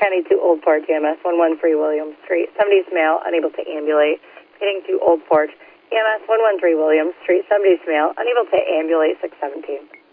County to Old Porch, EMS 113 Williams Street. Somebody's male, unable to ambulate, getting to Old Porch. EMS 113 Williams Street. Somebody's male, unable to ambulate, 617.